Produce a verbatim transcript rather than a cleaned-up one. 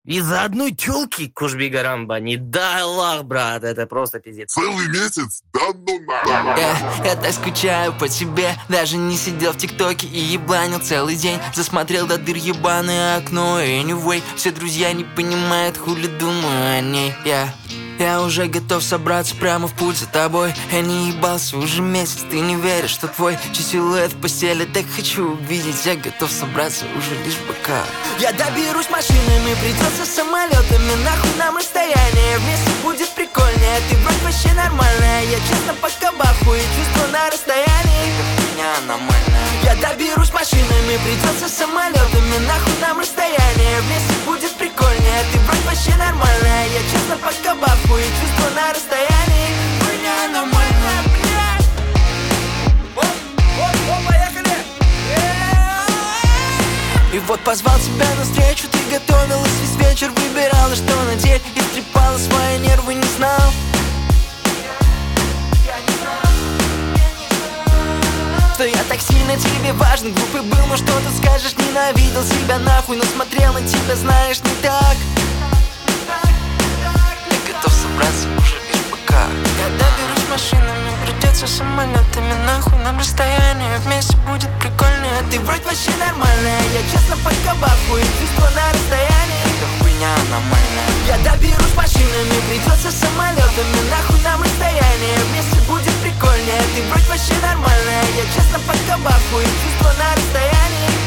Из-за одной тёлки, Кушби-Гарамба, не дай Аллах, брат, это просто пиздец. Целый месяц? Да ну нахуй. Я, я так скучаю по тебе. Даже не сидел в ТикТоке и ебланил целый день. Засмотрел до дыр ебаное окно. Anyway, все друзья не понимают, хули думаю о ней. Я, я уже готов собраться прямо в путь за тобой. Я не ебался уже месяц, ты не веришь, что твой силуэт в постели так хочу увидеть. Я готов собраться уже лишь бока. Я доберусь машинами, придется самолетами. Нахуй нам расстояние, вместе будет прикольнее. Ты вроде вообще нормальная, я честно пока бахую. Чувство на расстоянии, меня аномальная. Я доберусь машинами, придется самолетами. Нахуй нам расстояние, вместе будет прикольнее. Ты вроде вообще нормальная, я честно пока бахую. Чувство на расстоянии, меня аномальная, блядь. Оп, оп, оп, поехали! И вот позвал тебя на встречу, ты готовилась весь вечер, выбирала, что надеть, и трепала свои нервы, не знал. Что я так сильно тебе важен, глупый был, но что ты скажешь, ненавидел себя нахуй, но смотрел на тебя, знаешь, не так. Я готов собраться уже лишь пока. Я доберусь машинами, придется самолетами. Нахуй нам расстояние, вместе будет прикольнее. Ты вроде вообще нормальная, я честно пока бахую. Чувство на расстоянии, это хуйня аномальная. Я доберусь машинами, придется самолетами. Нахуй нам расстояние, вместе будет прикольнее. Ты вроде вообще нормальная, я честно пока бахую. Чувство на расстоянии.